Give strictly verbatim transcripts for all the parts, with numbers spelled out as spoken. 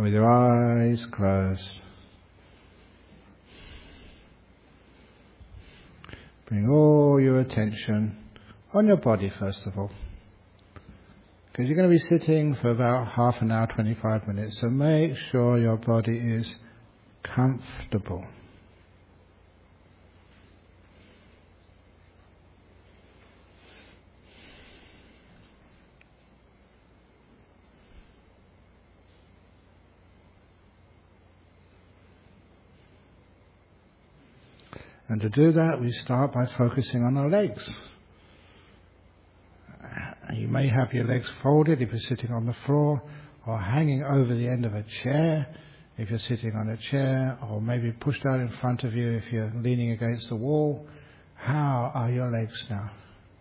And with your eyes closed, bring all your attention on your body first of all. Because you're going to be sitting for about half an hour, twenty-five minutes, so make sure your body is comfortable. And to do that, we start by focusing on our legs. You may have your legs folded if you're sitting on the floor, or hanging over the end of a chair if you're sitting on a chair, or maybe pushed out in front of you if you're leaning against the wall. How are your legs now?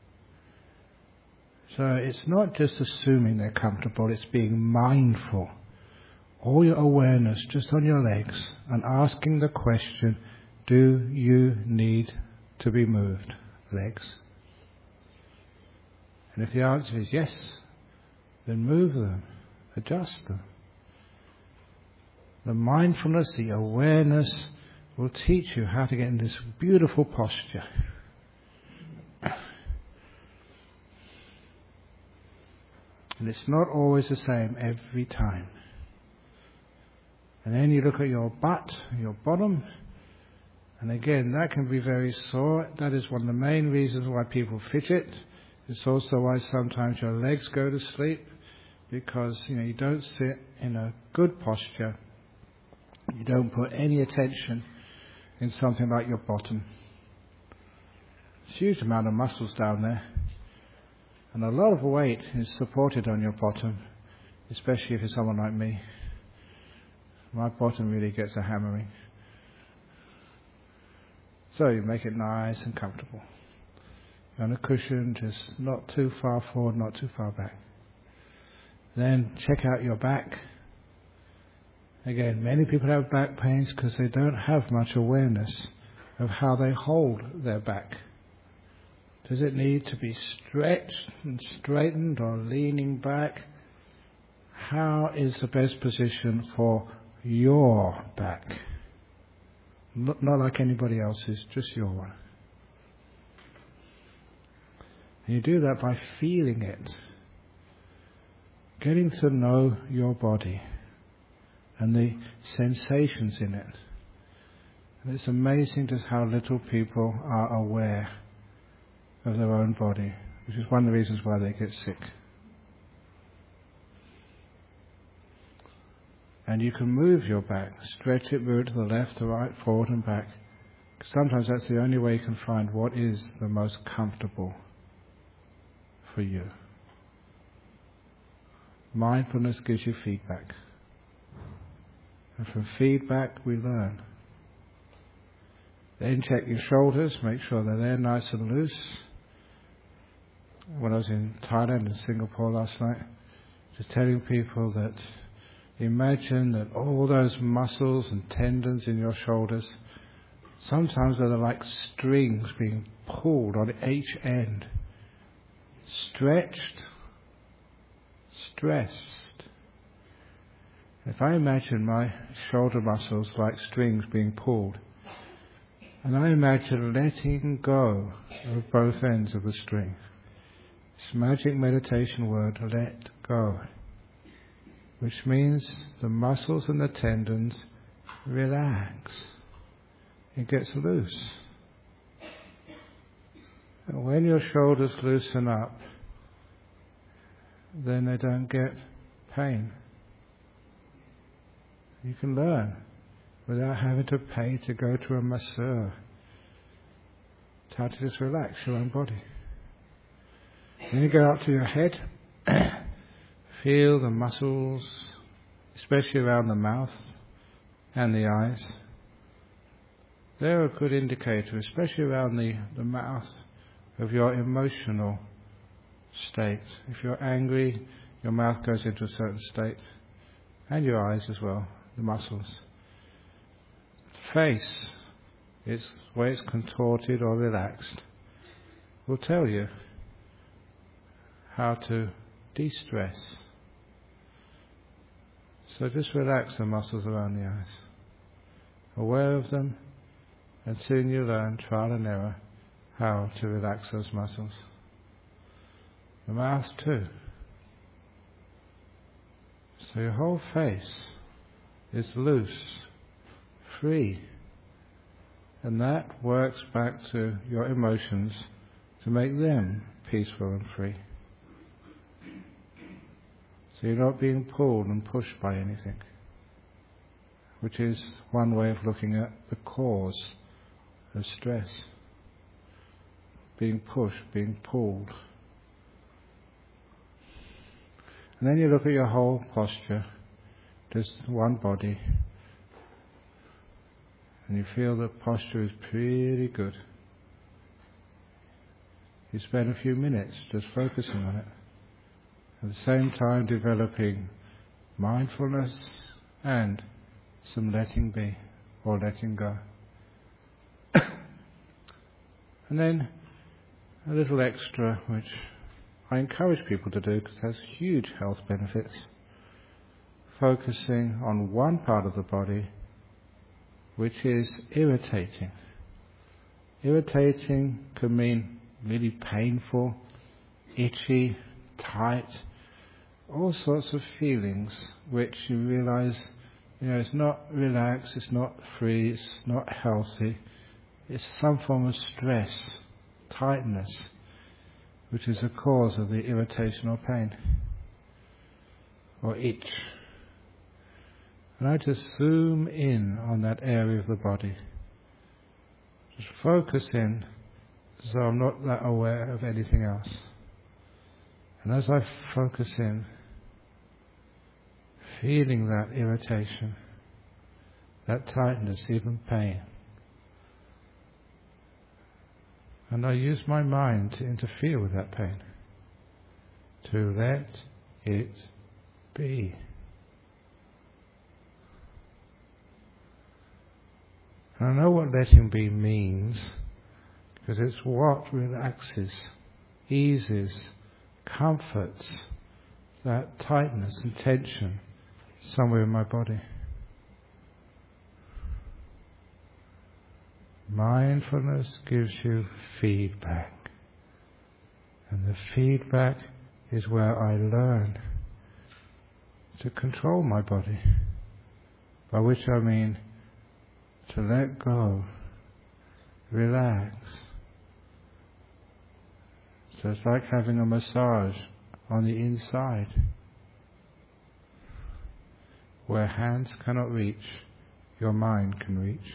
So it's not just assuming they're comfortable, it's being mindful. All your awareness just on your legs, and asking the question, do you need to be moved, legs? And if the answer is yes, then move them, adjust them. The mindfulness, the awareness will teach you how to get in this beautiful posture. And it's not always the same every time. And then you look at your butt, your bottom, and again, that can be very sore. That is one of the main reasons why people fidget. It's also why sometimes your legs go to sleep, because you know you don't sit in a good posture. You don't put any attention in something like your bottom. There's a huge amount of muscles down there, and a lot of weight is supported on your bottom, especially if you're someone like me. My bottom really gets a hammering. So you make it nice and comfortable. You're on a cushion, just not too far forward, not too far back. Then check out your back. Again, many people have back pains because they don't have much awareness of how they hold their back. Does it need to be stretched and straightened or leaning back? How is the best position for your back? Not, not like anybody else's, just your one. And you do that by feeling it. Getting to know your body and the sensations in it. And it's amazing just how little people are aware of their own body, which is one of the reasons why they get sick. And you can move your back, stretch it, move it to the left, the right, forward and back. Sometimes that's the only way you can find what is the most comfortable for you. Mindfulness gives you feedback. And from feedback we learn. Then check your shoulders, make sure they're there nice and loose. When I was in Thailand and Singapore last night, just telling people that imagine that all those muscles and tendons in your shoulders, sometimes they're like strings being pulled on each end. Stretched, stressed. If I imagine my shoulder muscles like strings being pulled, and I imagine letting go of both ends of the string. This magic meditation word, let go. Which means the muscles and the tendons relax. It gets loose. And when your shoulders loosen up, then they don't get pain. You can learn without having to pay to go to a masseur. It's how to just relax your own body. Then you go up to your head. Feel the muscles, especially around the mouth and the eyes. They're a good indicator, especially around the, the mouth, of your emotional state. If you're angry, your mouth goes into a certain state. And your eyes as well, the muscles. Face, its way it's contorted or relaxed, will tell you how to de-stress. So just relax the muscles around the eyes. Aware of them, and soon you learn, trial and error, how to relax those muscles. The mouth too. So your whole face is loose, free, and that works back to your emotions to make them peaceful and free. So you're not being pulled and pushed by anything, which is one way of looking at the cause of stress. Being pushed, being pulled. And then you look at your whole posture, just one body, and you feel that posture is pretty good. You spend a few minutes just focusing on it. At the same time developing mindfulness and some letting be or letting go. And then a little extra, which I encourage people to do because it has huge health benefits. Focusing on one part of the body which is irritating. Irritating can mean really painful, itchy, tight, all sorts of feelings which you realize, you know, it's not relaxed, it's not free, it's not healthy. It's some form of stress, tightness, which is the cause of the irritation or pain, or itch. And I just zoom in on that area of the body. Just focus in so I'm not that aware of anything else. And as I focus in, feeling that irritation, that tightness, even pain, and I use my mind to interfere with that pain, to let it be. And I know what letting be means, because it's what relaxes, eases, comforts that tightness and tension somewhere in my body. Mindfulness gives you feedback, and the feedback is where I learn to control my body, by which I mean to let go, relax. So it's like having a massage on the inside, where hands cannot reach, your mind can reach.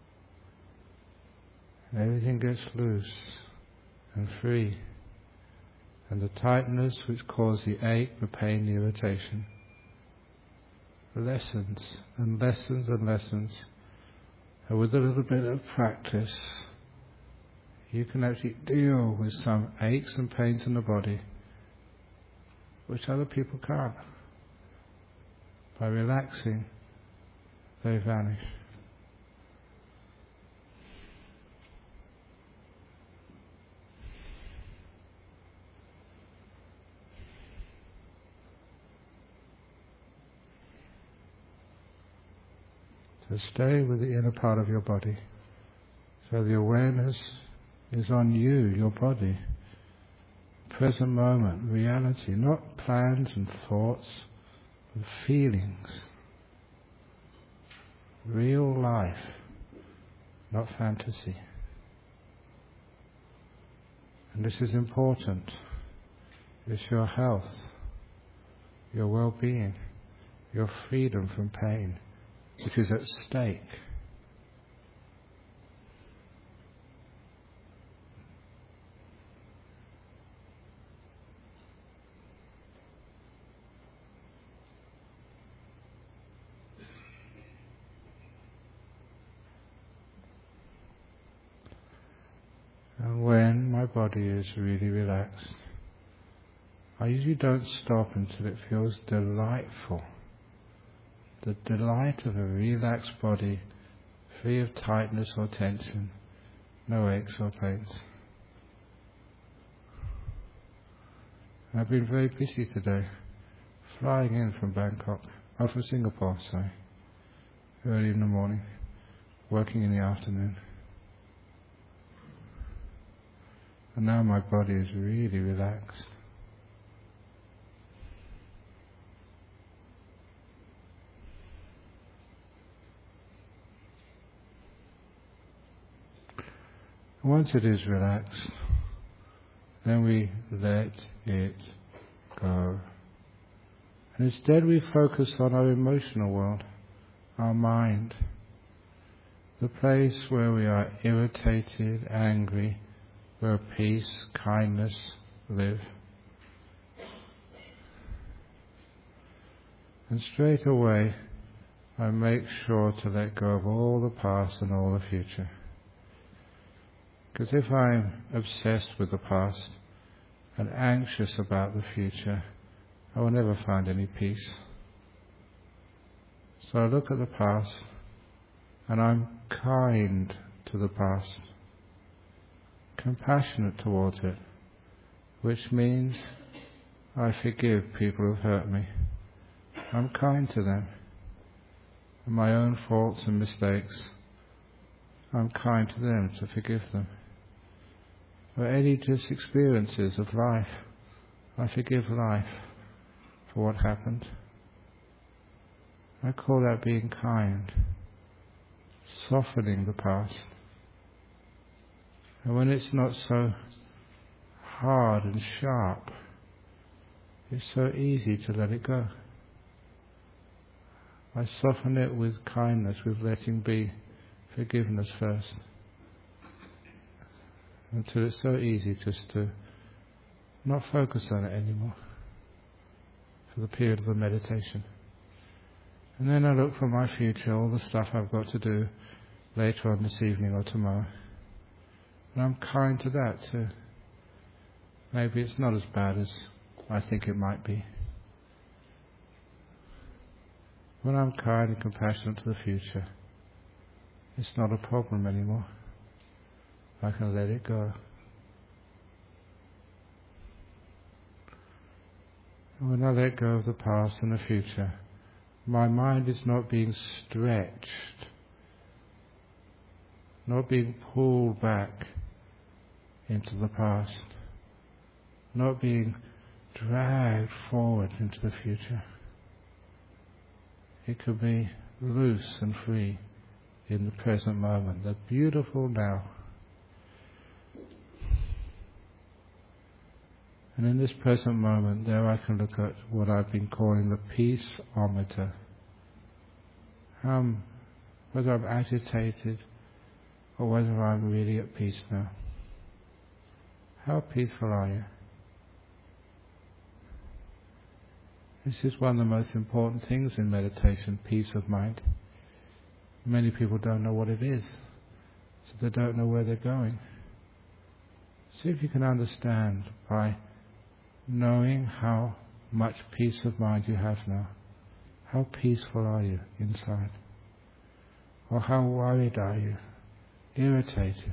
And everything gets loose and free, and the tightness which caused the ache, the pain, the irritation lessens and lessens and lessens. And with a little bit of practice, you can actually deal with some aches and pains in the body which other people can't. By relaxing, they vanish. So stay with the inner part of your body. So the awareness is on you, your body. Present moment, reality, not plans and thoughts, but feelings. Real life, not fantasy. And this is important. It's your health, your well-being, your freedom from pain, which is at stake. And when my body is really relaxed, I usually don't stop until it feels delightful. The delight of a relaxed body, free of tightness or tension, no aches or pains. I've been very busy today, flying in from Bangkok. oh, from Singapore, sorry, early in the morning, working in the afternoon. And now my body is really relaxed. Once it is relaxed, then we let it go. And instead we focus on our emotional world, our mind, the place where we are irritated, angry, where peace, kindness live. And straight away I make sure to let go of all the past and all the future. Because if I'm obsessed with the past and anxious about the future, I will never find any peace. So I look at the past and I'm kind to the past, compassionate towards it, which means I forgive people who've hurt me. I'm kind to them. And my own faults and mistakes, I'm kind to them to forgive them. For any just experiences of life, I forgive life for what happened. I call that being kind, softening the past. And when it's not so hard and sharp, it's so easy to let it go. I soften it with kindness, with letting be, forgiveness first. Until it's so easy just to not focus on it anymore for the period of the meditation. And then I look for my future, all the stuff I've got to do later on this evening or tomorrow. And I'm kind to that too. Maybe it's not as bad as I think it might be. When I'm kind and compassionate to the future, it's not a problem anymore. I can let it go. And when I let go of the past and the future, my mind is not being stretched, not being pulled back into the past, not being dragged forward into the future. It could be loose and free in the present moment, the beautiful now. And in this present moment, there I can look at what I've been calling the peace-ometer. Um, whether I'm agitated or whether I'm really at peace now. How peaceful are you? This is one of the most important things in meditation, peace of mind. Many people don't know what it is, so they don't know where they're going. See if you can understand by knowing how much peace of mind you have now. How peaceful are you inside? Or how worried are you? Irritated?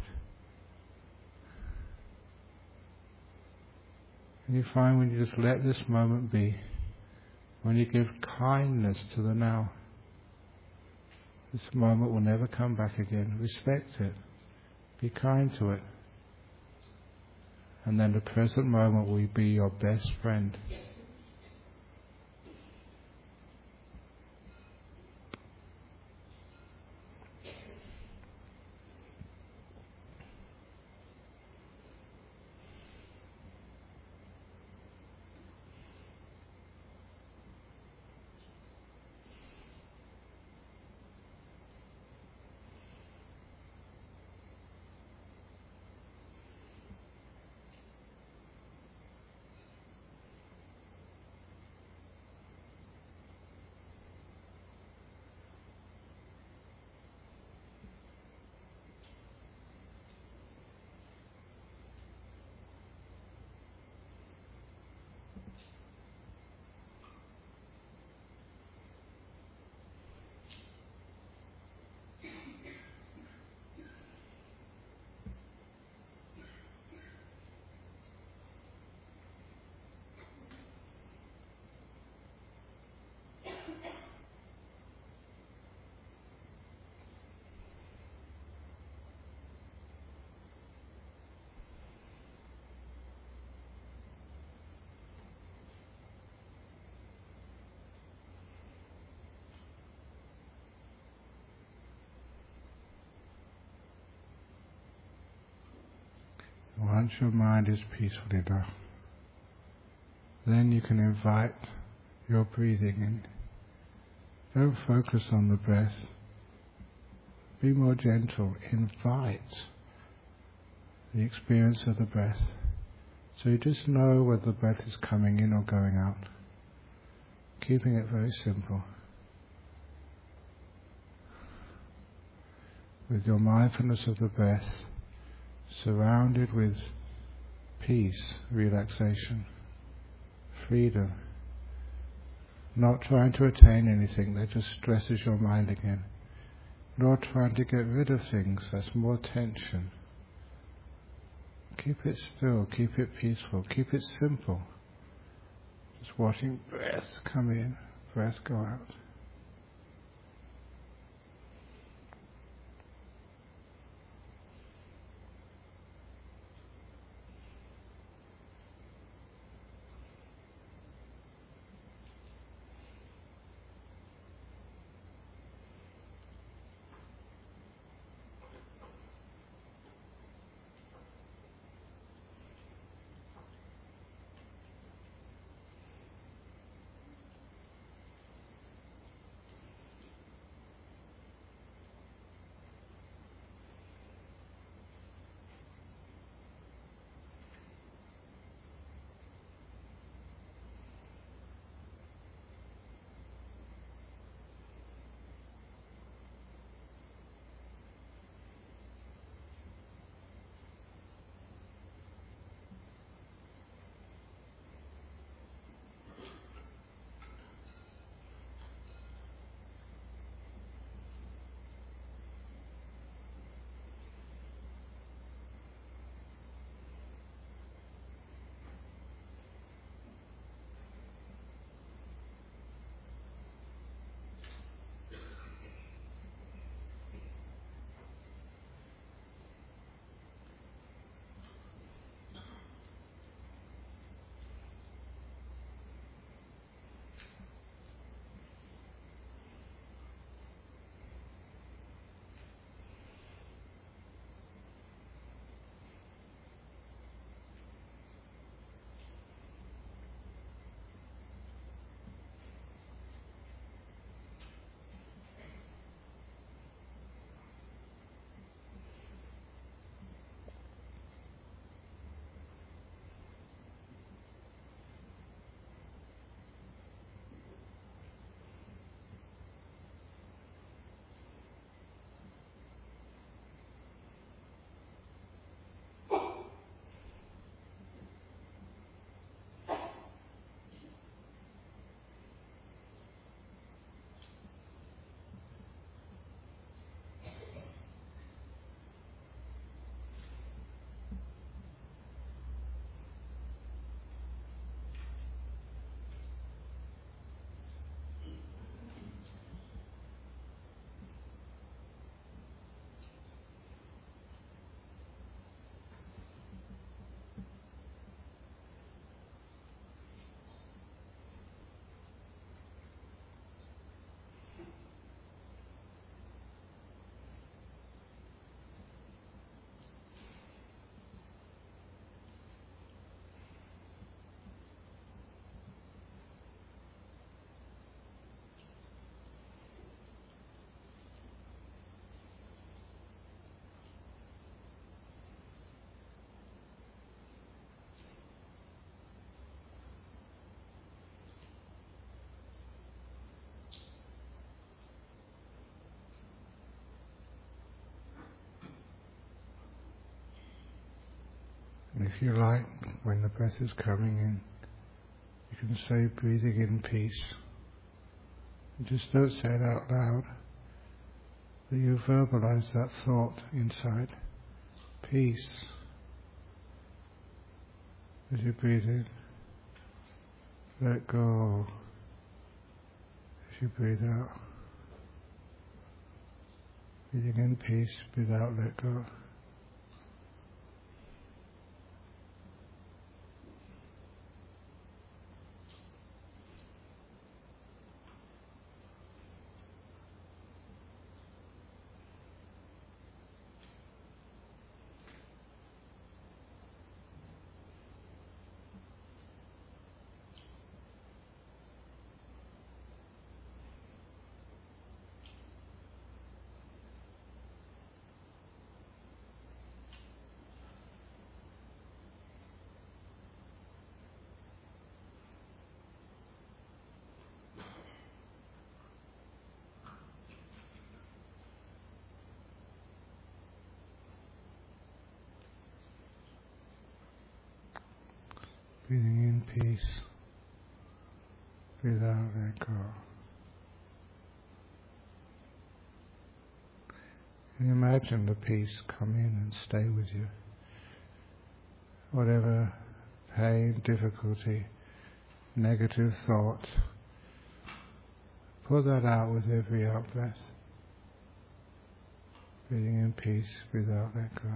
And you find when you just let this moment be, when you give kindness to the now, this moment will never come back again. Respect it. Be kind to it. And then the present moment will be your best friend. Once your mind is peaceful enough, then you can invite your breathing in. Don't focus on the breath. Be more gentle. Invite the experience of the breath. So you just know whether the breath is coming in or going out. Keeping it very simple. With your mindfulness of the breath, surrounded with peace, relaxation, freedom. Not trying to attain anything that just stresses your mind again. Not trying to get rid of things, that's more tension. Keep it still, keep it peaceful, keep it simple. Just watching breath come in, breath go out. And if you like, when the breath is coming in, you can say breathing in peace. You just don't say it out loud, but you verbalize that thought inside. Peace. As you breathe in, let go. As you breathe out, breathing in peace, breathe out, let go. Breathing in peace. Breathe out, let go. And imagine the peace come in and stay with you. Whatever pain, difficulty, negative thought, put that out with every out breath. Breathing in peace, breathe out, let go.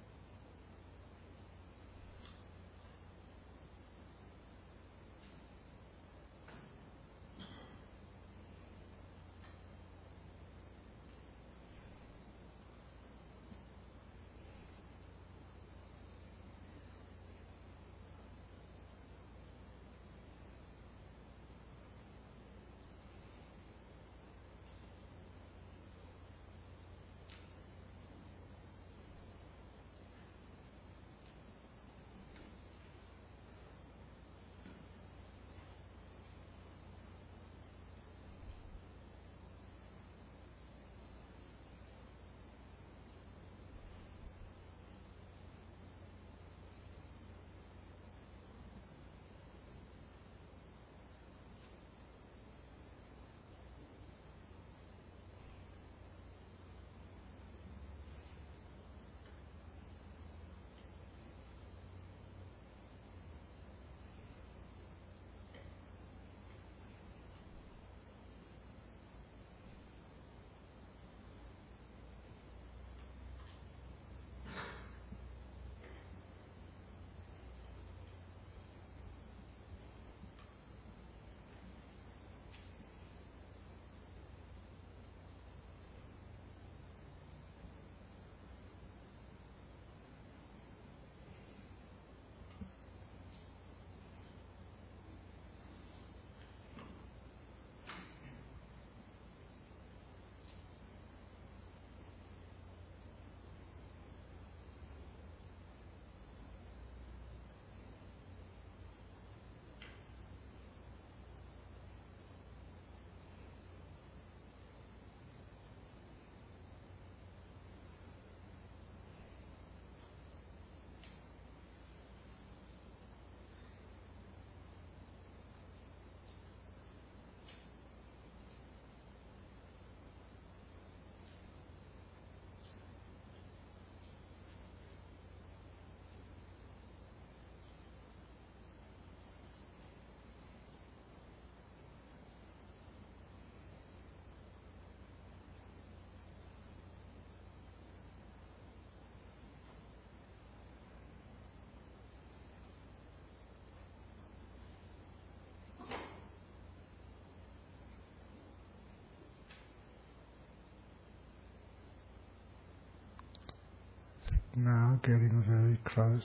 Now getting very close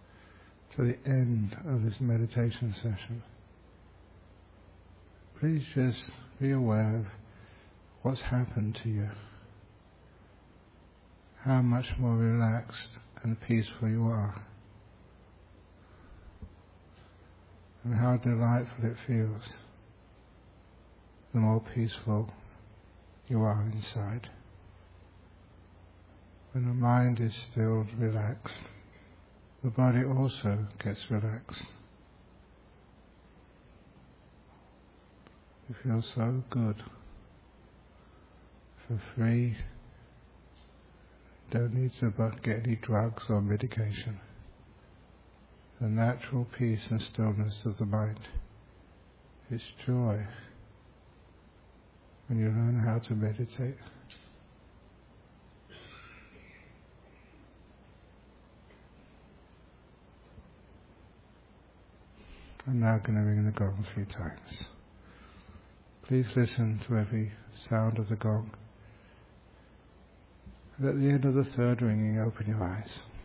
to the end of this meditation session. Please just be aware of what's happened to you, how much more relaxed and peaceful you are, and how delightful it feels the more peaceful you are inside. When the mind is still relaxed, the body also gets relaxed. You feel so good, feel free, don't need to get any drugs or medication. The natural peace and stillness of the mind is joy when you learn how to meditate. I'm now going to ring the gong three times. Please listen to every sound of the gong. And at the end of the third ringing, open your eyes.